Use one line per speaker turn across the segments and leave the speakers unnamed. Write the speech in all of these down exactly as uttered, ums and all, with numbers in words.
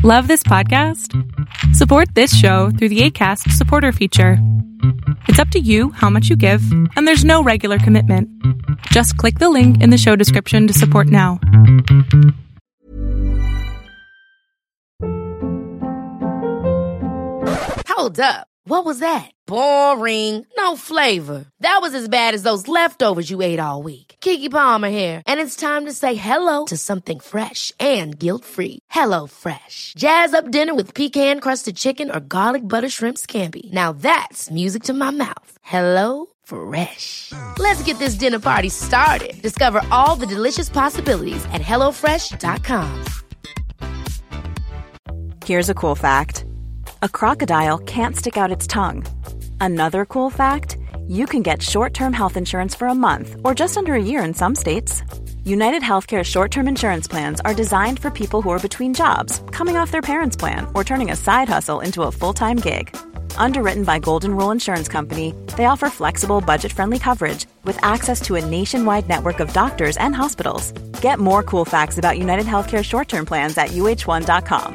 Love this podcast? Support this show through the Acast supporter feature. It's up to you how much you give, and there's no regular commitment. Just click the link in the show description to support now.
Hold up. What was that? Boring. No flavor. That was as bad as those leftovers you ate all week. Keke Palmer here, and it's time to say hello to something fresh and guilt-free. Hello Fresh. Jazz up dinner with pecan-crusted chicken or garlic butter shrimp scampi. Now that's music to my mouth. Hello Fresh. Let's get this dinner party started. Discover all the delicious possibilities at hello fresh dot com.
Here's a cool fact. A crocodile can't stick out its tongue. Another cool fact, you can get short-term health insurance for a month or just under a year in some states. United Healthcare short-term insurance plans are designed for people who are between jobs, coming off their parents' plan, or turning a side hustle into a full-time gig. Underwritten by Golden Rule Insurance Company, they offer flexible, budget-friendly coverage with access to a nationwide network of doctors and hospitals. Get more cool facts about United Healthcare short-term plans at U H one dot com.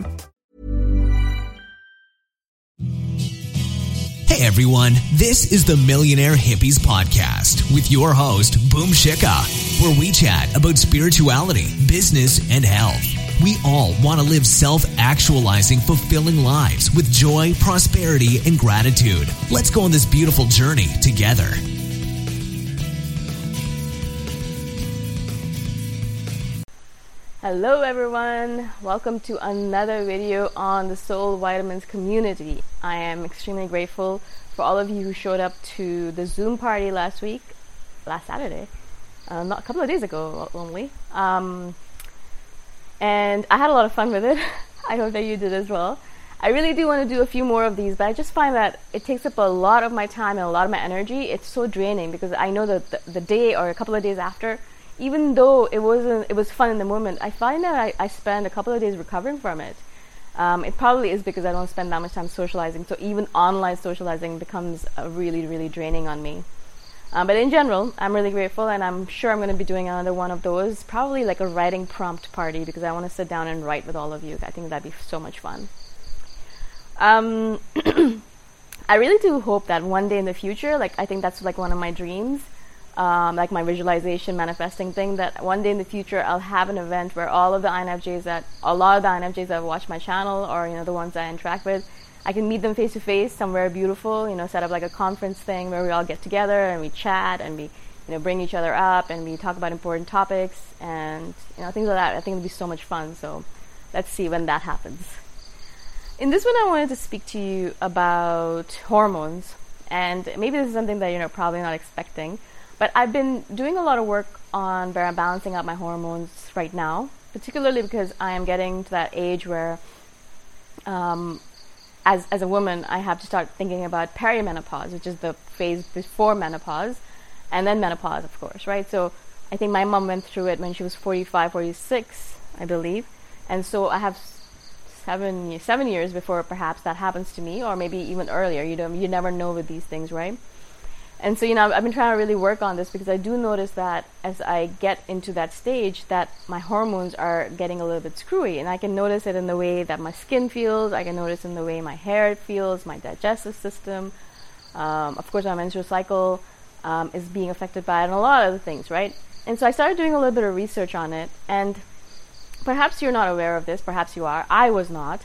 Hey everyone, this is the Millionaire Hippies Podcast with your host, Boom Shikha, where we chat about spirituality, business, and health. We all want to live self-actualizing, fulfilling lives with joy, prosperity, and gratitude. Let's go on this beautiful journey together.
Hello everyone, welcome to another video on the Soul Vitamins community. I am extremely grateful for all of you who showed up to the Zoom party last week, last Saturday, uh, not a couple of days ago only. Um, and I had a lot of fun with it. I hope that you did as well. I really do want to do a few more of these, but I just find that it takes up a lot of my time and a lot of my energy. It's so draining because I know that the, the day or a couple of days after, even though it wasn't, it was fun in the moment, I find that I, I spend a couple of days recovering from it. Um, it probably is because I don't spend that much time socializing, so even online socializing becomes uh, really, really draining on me. Um, but in general, I'm really grateful, and I'm sure I'm going to be doing another one of those, probably like a writing prompt party, because I want to sit down and write with all of you. I think that'd be so much fun. Um, I really do hope that one day in the future, like I think that's like one of my dreams, Um, like my visualization manifesting thing, that one day in the future I'll have an event where all of the I N F Js that, a lot of the I N F Js that watch my channel, or, you know, the ones that I interact with, I can meet them face to face somewhere beautiful, you know, set up like a conference thing where we all get together and we chat and we, you know, bring each other up and we talk about important topics and, you know, things like that. I think it'll be so much fun. So let's see when that happens. In this one, I wanted to speak to you about hormones, and maybe this is something that you're probably not expecting. But I've been doing a lot of work on balancing out my hormones right now, particularly because I am getting to that age where, um, as as a woman, I have to start thinking about perimenopause, which is the phase before menopause, and then menopause, of course, right? So I think my mom went through it when she was forty-five, forty-six, I believe. And so I have seven, seven years before perhaps that happens to me, or maybe even earlier. You don't, you never know with these things, right? And so, you know, I've been trying to really work on this because I do notice that as I get into that stage that my hormones are getting a little bit screwy, and I can notice it in the way that my skin feels, I can notice in the way my hair feels, my digestive system, um, of course my menstrual cycle um, is being affected by it, and a lot of other things, right? And so I started doing a little bit of research on it, and perhaps you're not aware of this, perhaps you are, I was not.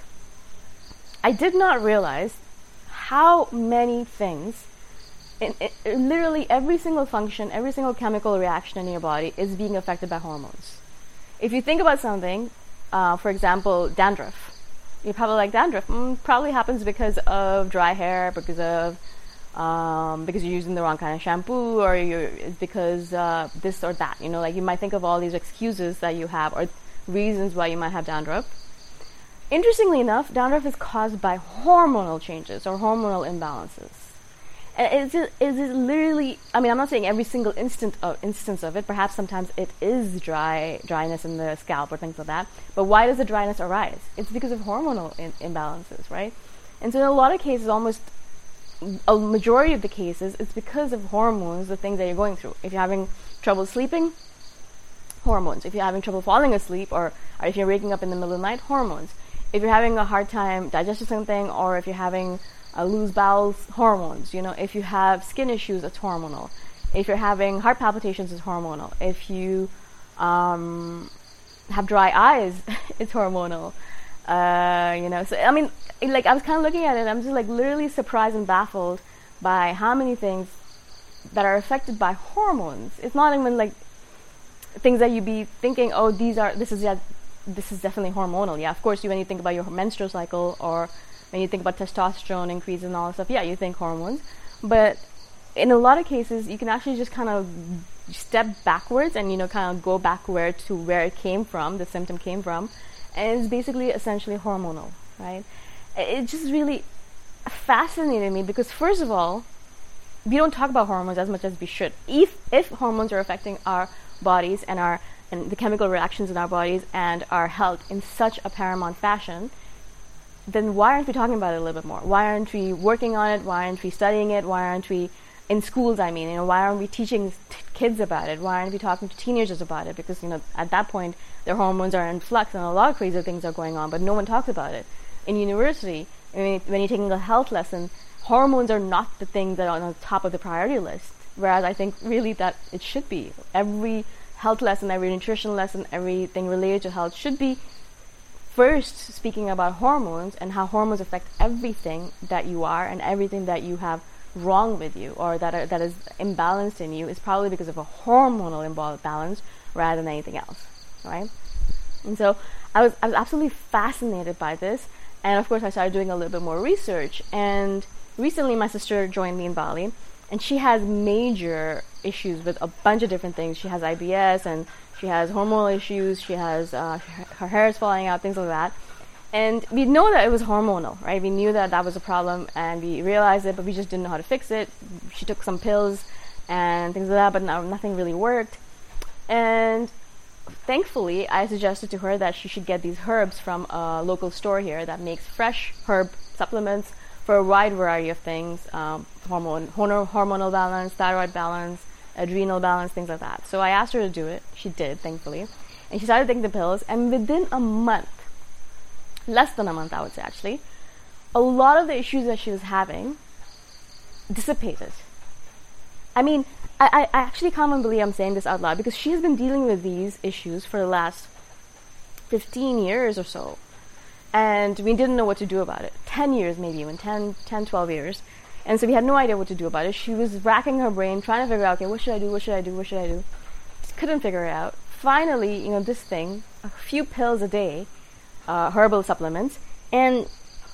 I did not realize how many things, In, in, literally every single function, every single chemical reaction in your body is being affected by hormones. If you think about something, uh, for example, dandruff, you're probably like, dandruff mm, probably happens because of dry hair, because of um, because you're using the wrong kind of shampoo, or you're, it's because uh, this or that. You know, like you might think of all these excuses that you have or reasons why you might have dandruff. Interestingly enough, dandruff is caused by hormonal changes or hormonal imbalances. And it's, just, it's just literally, I mean, I'm not saying every single instant of, instance of it. Perhaps sometimes it is dry, dryness in the scalp or things like that. But why does the dryness arise? It's because of hormonal in, imbalances, right? And so in a lot of cases, almost a majority of the cases, it's because of hormones, the things that you're going through. If you're having trouble sleeping, hormones. If you're having trouble falling asleep, or, or if you're waking up in the middle of the night, hormones. if you're having a hard time digesting something, or if you're having a loose bowels, hormones. You know, if you have skin issues, it's hormonal. If you're having heart palpitations, it's hormonal. If you um, have dry eyes, it's hormonal. Uh, you know, so I mean, like I was kind of looking at it, I'm just like literally surprised and baffled by how many things that are affected by hormones. It's not even like things that you be thinking, oh, these are, this is, yeah, this is definitely hormonal. Yeah, of course, you when you think about your menstrual cycle, or when you think about testosterone increase and all that stuff, yeah, you think hormones. But in a lot of cases, you can actually just kind of step backwards and, you know, kind of go back where to where it came from, the symptom came from, and it's basically essentially hormonal, right? It just really fascinated me because, first of all, we don't talk about hormones as much as we should. If if hormones are affecting our bodies and our and the chemical reactions in our bodies and our health in such a paramount fashion, then why aren't we talking about it a little bit more? Why aren't we working on it? Why aren't we studying it? Why aren't we in schools? I mean, you know, why aren't we teaching t- kids about it? Why aren't we talking to teenagers about it? Because, you know, at that point, their hormones are in flux and a lot of crazy things are going on, but no one talks about it. In university, when you're taking a health lesson, hormones are not the thing that are on the top of the priority list. Whereas I think really that it should be. Every health lesson, every nutrition lesson, everything related to health should be first speaking about hormones and how hormones affect everything that you are, and everything that you have wrong with you or that are, that is imbalanced in you is probably because of a hormonal imbalance rather than anything else, right? And so I was I was absolutely fascinated by this, and of course I started doing a little bit more research. And recently my sister joined me in Bali, and she has major issues with a bunch of different things. She has I B S, and she has hormonal issues, she has uh, her hair is falling out, things like that. And we know that it was hormonal, right? We knew that that was a problem, and we realized it, but we just didn't know how to fix it. She took some pills and things like that, but no, nothing really worked. And thankfully, I suggested to her that she should get these herbs from a local store here that makes fresh herb supplements for a wide variety of things, um, hormone, hormonal balance, thyroid balance, adrenal balance, things like that. So I asked her to do it. She did, thankfully. And she started taking the pills, and within a month, less than a month I would say actually, a lot of the issues that she was having dissipated. I mean, I, I actually can't even believe I'm saying this out loud, because she has been dealing with these issues for the last fifteen years or so. And we didn't know what to do about it. ten years maybe, even ten, ten, twelve years. And so we had no idea what to do about it. She was racking her brain, trying to figure out, okay, what should I do, what should I do, what should I do? Just couldn't figure it out. Finally, you know, this thing, a few pills a day, uh, herbal supplements, and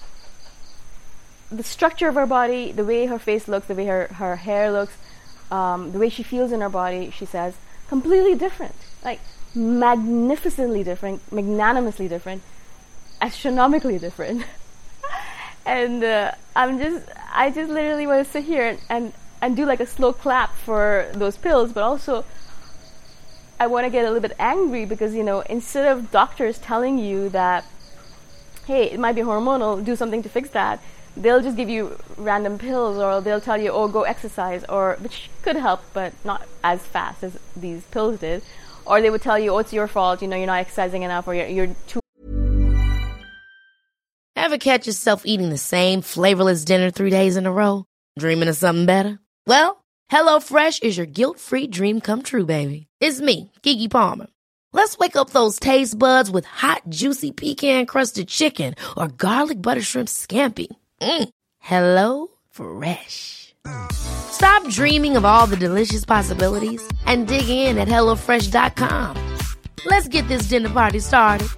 the structure of her body, the way her face looks, the way her, her hair looks, um, the way she feels in her body, she says, completely different. Like, magnificently different, magnanimously different, astronomically different. And uh, I'm just, I just literally want to sit here and, and, and do like a slow clap for those pills, but also I want to get a little bit angry because, you know, instead of doctors telling you that, hey, it might be hormonal, do something to fix that, they'll just give you random pills, or they'll tell you, oh, go exercise, or which could help, but not as fast as these pills did. Or they would tell you, oh, it's your fault, you know, you're not exercising enough, or you're, you're too...
Ever catch yourself eating the same flavorless dinner three days in a row? Dreaming of something better? Well, HelloFresh is your guilt-free dream come true, baby. It's me, Keke Palmer. Let's wake up those taste buds with hot, juicy pecan-crusted chicken or garlic butter shrimp scampi. Mm. Hello Fresh. Stop dreaming of all the delicious possibilities and dig in at hello fresh dot com. Let's get this dinner party started.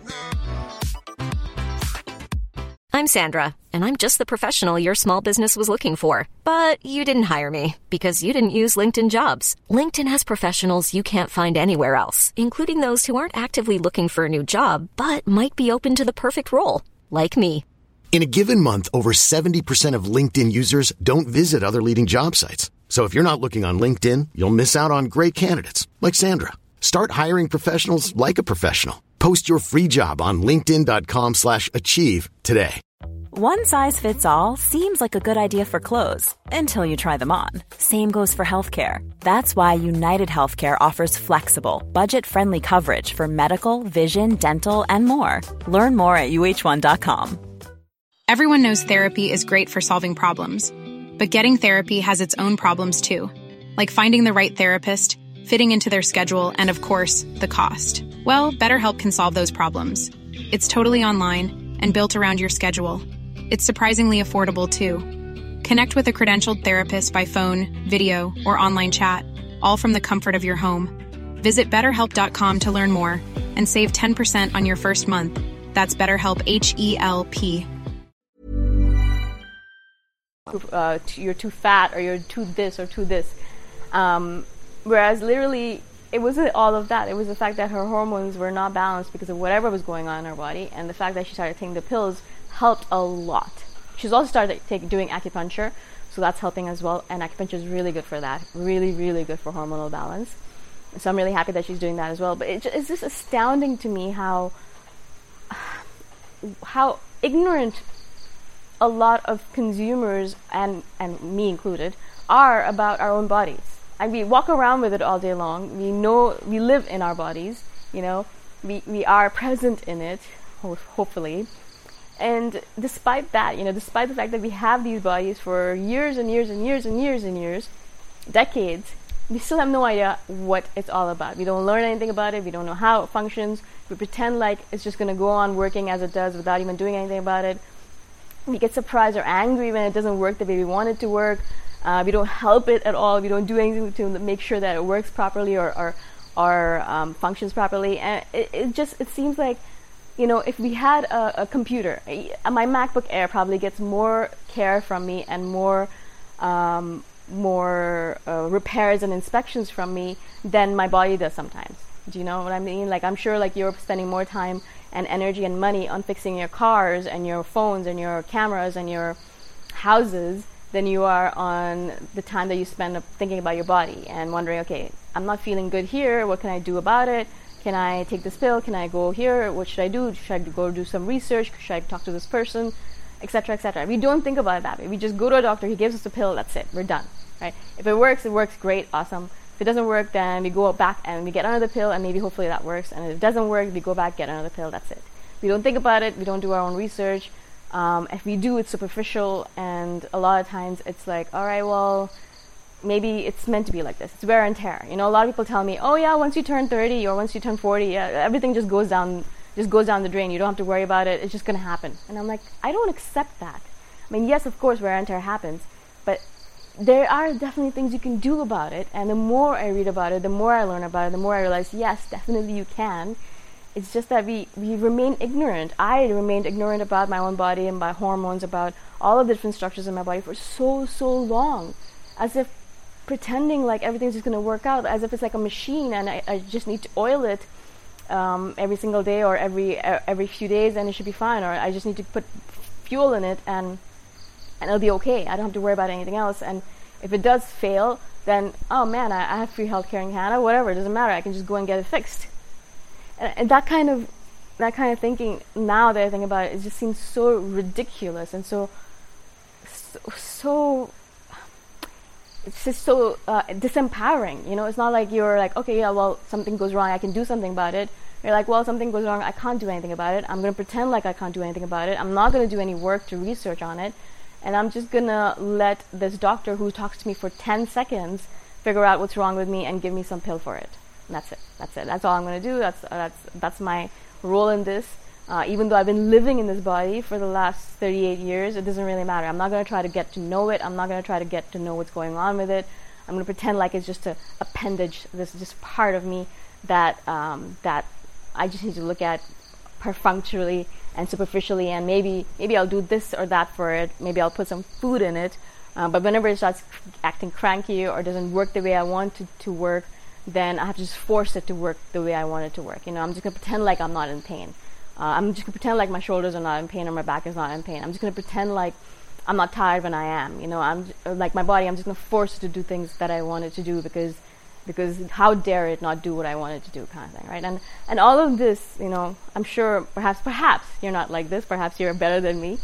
I'm Sandra, and I'm just the professional your small business was looking for. But you didn't hire me because you didn't use LinkedIn Jobs. LinkedIn has professionals you can't find anywhere else, including those who aren't actively looking for a new job, but might be open to the perfect role, like me.
In a given month, over seventy percent of LinkedIn users don't visit other leading job sites. So if you're not looking on LinkedIn, you'll miss out on great candidates like Sandra. Start hiring professionals like a professional. Post your free job on linkedin dot com slash achieve today.
One size fits all seems like a good idea for clothes until you try them on. Same goes for healthcare. That's why United Healthcare offers flexible, budget-friendly coverage for medical, vision, dental, and more. Learn more at U H one dot com.
Everyone knows therapy is great for solving problems, but getting therapy has its own problems too, like finding the right therapist, fitting into their schedule, and of course, the cost. Well, BetterHelp can solve those problems. It's totally online and built around your schedule. It's surprisingly affordable too. Connect with a credentialed therapist by phone, video, or online chat, all from the comfort of your home. Visit better help dot com to learn more and save ten percent on your first month. That's BetterHelp, H E L P.
Uh, you're too fat, or you're too this or too this. Um, whereas literally, it wasn't all of that. It was the fact that her hormones were not balanced because of whatever was going on in her body, and the fact that she started taking the pills helped a lot. She's also started take, doing acupuncture, so that's helping as well, and acupuncture is really good for that. Really, really good for hormonal balance. So I'm really happy that she's doing that as well. But it, it's just astounding to me how how ignorant a lot of consumers, and, and me included, are about our own bodies. And we walk around with it all day long. We know, we live in our bodies, you know, we, we are present in it, ho- hopefully. And despite that, you know, despite the fact that we have these bodies for years and years and years and years and years, decades, we still have no idea what it's all about. We don't learn anything about it. We don't know how it functions. We pretend like it's just going to go on working as it does without even doing anything about it. We get surprised or angry when it doesn't work the way we want it to work. Uh, we don't help it at all. We don't do anything to make sure that it works properly or or, or um, functions properly. And it, it just it seems like, you know, if we had a, a computer, my MacBook Air probably gets more care from me and more um, more uh, repairs and inspections from me than my body does sometimes. Do you know what I mean? Like, I'm sure like you're spending more time and energy and money on fixing your cars and your phones and your cameras and your houses than you are on the time that you spend thinking about your body and wondering, okay, I'm not feeling good here. What can I do about it? Can I take this pill? Can I go here? What should I do? Should I go do some research? Should I talk to this person? Etc, et cetera. We don't think about it that way. We just go to a doctor. He gives us a pill. That's it. We're done. Right? If it works, it works. Great. Awesome. If it doesn't work, then we go back and we get another pill, and maybe hopefully that works. And if it doesn't work, we go back, get another pill. That's it. We don't think about it. We don't do our own research. Um, if we do, it's superficial, and a lot of times it's like, all right, well, maybe it's meant to be like this. It's wear and tear. You know, a lot of people tell me, oh yeah, once you turn thirty or once you turn forty, yeah, everything just goes down, just goes down the drain. You don't have to worry about it. It's just going to happen. And I'm like, I don't accept that. I mean, yes, of course, wear and tear happens, but there are definitely things you can do about it. And the more I read about it, the more I learn about it, the more I realize, yes, definitely you can. It's just that we, we remain ignorant. I remained ignorant about my own body and my hormones, about all of the different structures in my body for so, so long. As if pretending like everything's just going to work out, as if it's like a machine and I, I just need to oil it um, every single day or every uh, every few days and it should be fine. Or I just need to put fuel in it and and it'll be okay. I don't have to worry about anything else. And if it does fail, then, oh man, I, I have free healthcare in Canada, whatever, it doesn't matter. I can just go and get it fixed. And, and that kind of that kind of thinking, now that I think about it, it just seems so ridiculous and so so, so it's just so uh, disempowering. You know, it's not like you're like, okay, yeah, well, something goes wrong, I can do something about it. You're like, well, something goes wrong, I can't do anything about it. I'm going to pretend like I can't do anything about it. I'm not going to do any work to research on it. And I'm just going to let this doctor who talks to me for ten seconds figure out what's wrong with me and give me some pill for it. And that's it. That's it. That's all I'm going to do. That's uh, that's that's my role in this. Uh, even though I've been living in this body for the last thirty-eight years, it doesn't really matter. I'm not going to try to get to know it. I'm not going to try to get to know what's going on with it. I'm going to pretend like it's just an appendage. This is just part of me that um, that I just need to look at perfunctorily and superficially, and maybe maybe I'll do this or that for it. Maybe I'll put some food in it. Uh, but whenever it starts acting cranky or doesn't work the way I want it to work, then I have to just force it to work the way I want it to work. You know, I'm just going to pretend like I'm not in pain. Uh, I'm just going to pretend like my shoulders are not in pain or my back is not in pain. I'm just going to pretend like I'm not tired when I am. You know, I'm like my body, I'm just going to force it to do things that I want it to do because because how dare it not do what I want it to do, kind of thing, right? And and all of this, you know, I'm sure perhaps perhaps you're not like this. Perhaps you're better than me.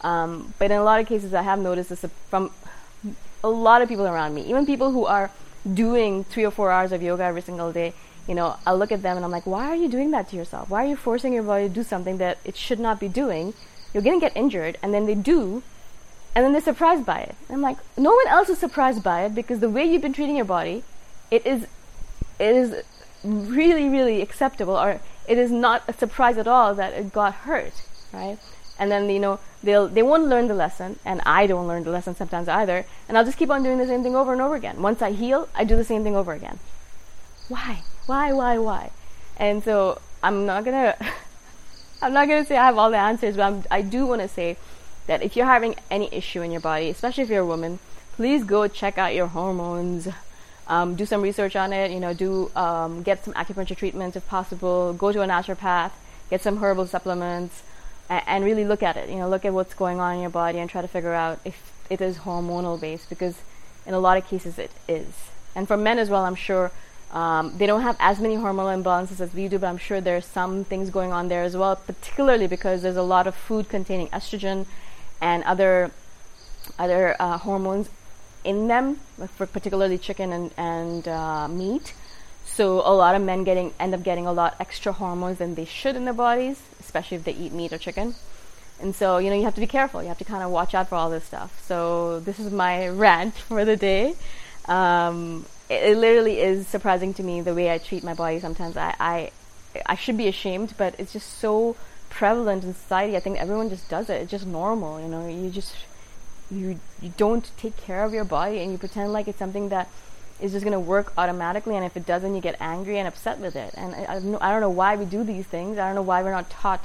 Um, but in a lot of cases, I have noticed this from a lot of people around me, even people who are doing three or four hours of yoga every single day. You know, I'll look at them and I'm like, why are you doing that to yourself? Why are you forcing your body to do something that it should not be doing? You're going to get injured. And then they do, and then they're surprised by it. And I'm like, no one else is surprised by it, because the way you've been treating your body, it is, it is really, really acceptable, or it is not a surprise at all that it got hurt, right? And then, you know, they'll, they won't learn the lesson, and I don't learn the lesson sometimes either, and I'll just keep on doing the same thing over and over again. Once I heal, I do the same thing over again. Why? Why, why, why? And so I'm not gonna, I'm not gonna say I have all the answers, but I'm, I do want to say that if you're having any issue in your body, especially if you're a woman, please go check out your hormones. Um, do some research on it. You know, do um, get some acupuncture treatments if possible. Go to a naturopath. Get some herbal supplements, and, and really look at it. You know, look at what's going on in your body and try to figure out if it is hormonal based, because in a lot of cases it is. And for men as well, I'm sure. Um, they don't have as many hormonal imbalances as we do, but I'm sure there's some things going on there as well, particularly because there's a lot of food containing estrogen and other other uh, hormones in them, for particularly chicken and, and uh, meat. So a lot of men getting end up getting a lot extra hormones than they should in their bodies, especially if they eat meat or chicken. And so, you know, you have to be careful. You have to kind of watch out for all this stuff. So this is my rant for the day. Um, It literally is surprising to me the way I treat my body sometimes. I, I I should be ashamed, but it's just so prevalent in society. I think everyone just does it. It's just normal, you know. You just you you don't take care of your body, and you pretend like it's something that is just going to work automatically, and if it doesn't, you get angry and upset with it. And I, I, don't know, I don't know why we do these things. I don't know why we're not taught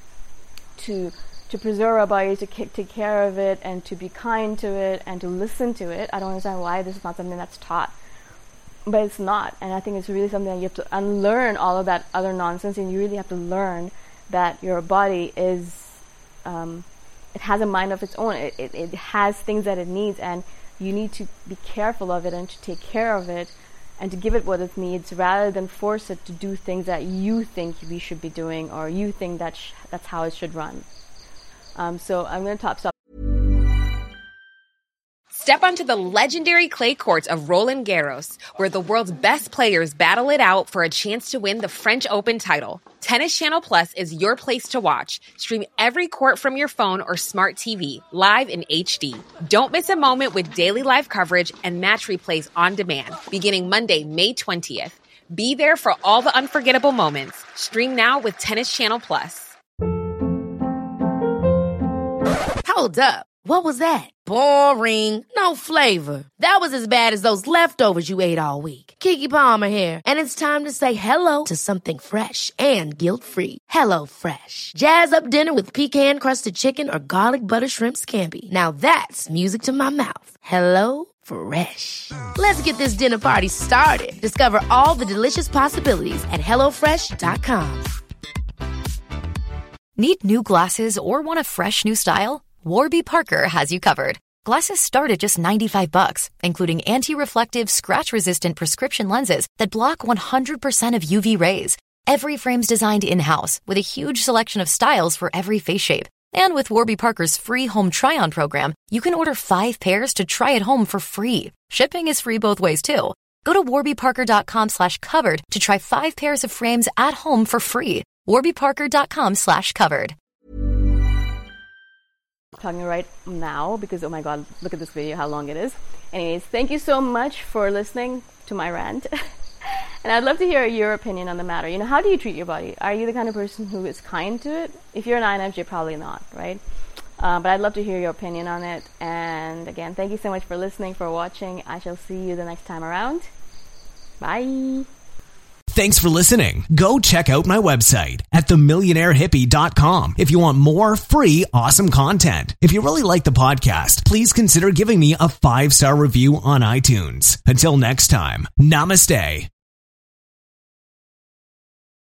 to to preserve our body, to k- take care of it, and to be kind to it, and to listen to it. I don't understand why this is not something that's taught. But it's not, and I think it's really something that you have to unlearn all of that other nonsense, and you really have to learn that your body is, um, it has a mind of its own. It, it, it has things that it needs, and you need to be careful of it and to take care of it and to give it what it needs, rather than force it to do things that you think we should be doing, or you think that sh- that's how it should run. Um, so I'm going to top stop.
Step onto the legendary clay courts of Roland Garros, where the world's best players battle it out for a chance to win the French Open title. Tennis Channel Plus is your place to watch. Stream every court from your phone or smart T V, live in H D. Don't miss a moment with daily live coverage and match replays on demand, beginning Monday, May twentieth. Be there for all the unforgettable moments. Stream now with Tennis Channel Plus.
Hold up. What was that? Boring. No flavor. That was as bad as those leftovers you ate all week. Keke Palmer here. And it's time to say hello to something fresh and guilt-free. Hello Fresh. Jazz up dinner with pecan-crusted chicken or garlic butter shrimp scampi. Now that's music to my mouth. Hello Fresh. Let's get this dinner party started. Discover all the delicious possibilities at hello fresh dot com.
Need new glasses or want a fresh new style? Warby Parker has you covered. Glasses start at just ninety-five bucks, including anti-reflective, scratch-resistant prescription lenses that block one hundred percent of U V rays. Every frame's designed in-house with a huge selection of styles for every face shape. And with Warby Parker's free home try-on program, you can order five pairs to try at home for free. Shipping is free both ways, too. Go to warbyparker.com slash covered to try five pairs of frames at home for free. warbyparker.com slash covered.
Talking right now because, oh my god, look at this video, how long it is. Anyways, thank you so much for listening to my rant. And I'd love to hear your opinion on the matter. You know, how do you treat your body? Are you the kind of person who is kind to it? If you're an I N F J, probably not, right? Uh, but I'd love to hear your opinion on it. And again, thank you so much for listening, for watching. I shall see you the next time around. Bye.
Thanks for listening. Go check out my website at the millionaire hippie dot com if you want more free, awesome content. If you really like the podcast, please consider giving me a five-star review on iTunes. Until next time, namaste.